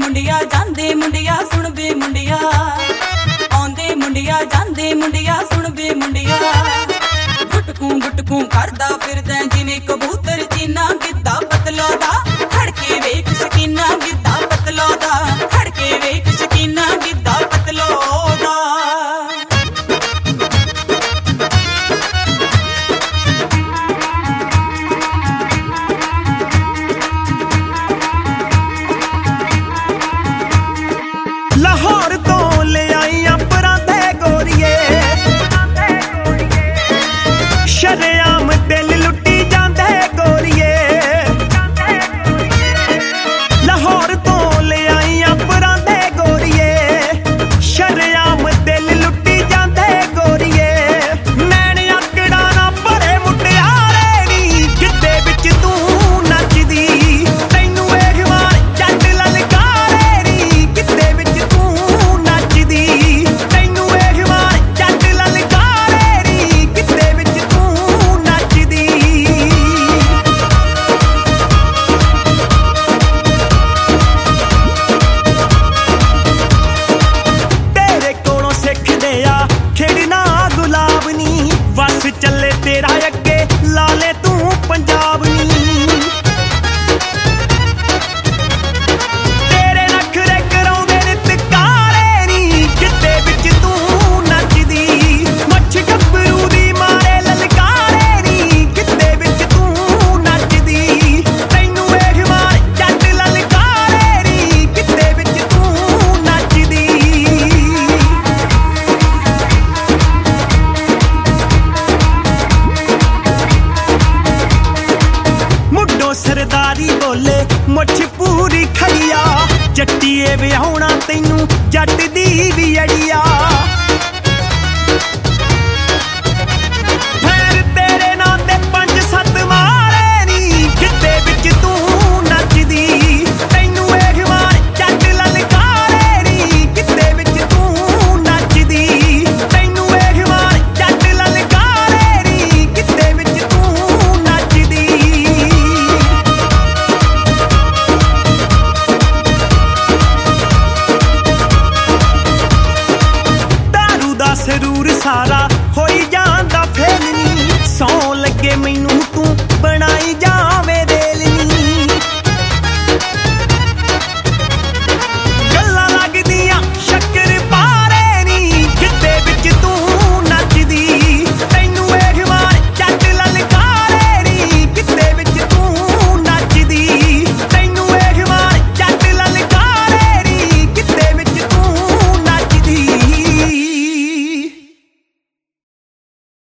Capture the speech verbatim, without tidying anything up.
ਮੁੰਡਿਆ ਜਾਂਦੇ ਮੁੰਡਿਆ ਸੁਣ ਵੇ ਮੁੰਡਿਆ ਆਉਂਦੇ ਮੁੰਡਿਆ ਜਾਂਦੇ ਮੁੰਡਿਆ ਸੁਣ ਵੇ ਮੁੰਡਿਆ ਗੁਟਕੂ ਗੁਟਕੂ ਕਰਦਾ ਫਿਰਦਾ ਜਿਵੇਂ ਕਬੂਤਰ ਚੀਨਾ ਗਿੱਧਾ ਪਤਲੋ ਦਾ ਖੜਕੇ ਵੇਖ ਸ਼ਕੀਨਾ ਗਿੱਧਾ ਪਤਲੋ ਦਾ ਖੜਕੇ ਵੇਖ ਸ਼ਕੀਨਾ ਗਿੱਧਾ ਪਤਲੋ ਦਾ ਲਾਹੌਰ ਤੋਂ ਲਿਆਈਆਂ ਪਰਾਂਦੇ ਗੋਰੀਏ ਸ਼ਰੇਆਮ ਦਿਲ ਲੁੱਟੀ ਜਾਂਦੇ ਗੋਰੀਏ ਲਾਹੌਰ ਤੋਂ ਲਿਆਈਆਂ ਪਰਾਂਦੇ ਗੋਰੀਏ ਸ਼ਰੇਆਮ ਦਿਲ ਲੁੱਟੀ ਜਾਂਦੇ ਗੋਰੀਏ ਨੈਣ ਆਕੜਾ ਨਾ ਭਰੇ ਮੁਟਿਆਰੇ ਨੀ ਗਿੱਧੇ ਵਿੱਚ ਤੂੰ ਨੱਚਦੀ ਤੈਨੂੰ ਵੇਖ ਮਾਰ ਜੱਟ ਲਲਕਾਰੇ ਨੀ ਗਿੱਧੇ ਵਿੱਚ ਤੂੰ ਨੱਚਦੀ ਤੈਨੂੰ ਵੇਖ ਮਾਰ ਜੱਟ ਲਲਕਾਰੇ ਨੀ ਗਿੱਧੇ ਵਿੱਚ ਤੂੰ ਨੱਚਦੀ ਤੇਰੇ ਕੋਲੋਂ ਸਿੱਖਦੇ ਆ ਖੇਡਣਾ ਗੁਲਾਬ ਨੀ ਵਸ ਚੱਲੇ ਤੇਰਾ ਅੱਗੇ ਲਾ ਲੈ ਤੂੰ ਪੰਜਾਬ ਨੀ ਤੇਰੇ ਨਖਰੇ ਕਰਾਉਂਦੇ ਨਿਤ ਕਾਲੇ ਨੀ ਗਿੱਧੇ ਵਿੱਚ ਤੂੰ ਨੱਚਦੀ ਮੱਛ ਗੱਭਰੂ ਦੀ ਮਾਰੇ ਲਲਕਾਰੇ ਨੀ ਗਿੱਧੇ ਵਿੱਚ ਤੂੰ ਨੱਚਦੀ ਤੈਨੂੰ ਵੇਖ ਮਾਰ ਜੱਟ ਲਲਕਾਰੇ ਨੀ ਗਿੱਧੇ ਵਿੱਚ ਤੂੰ ਨੱਚਦੀ ਮੁੱਢੋਂ ਸਰਦਾਰੀ ਬੋਲੇ ਮੁੱਛ ਪੂਰੀ ਖੜੀਆ ਜੱਟੀਏ ਵਿਆਹੁਣਾ ਤੈਨੂੰ ਜੱਟ ਦੀ ਵੀ ਅੜੀਆ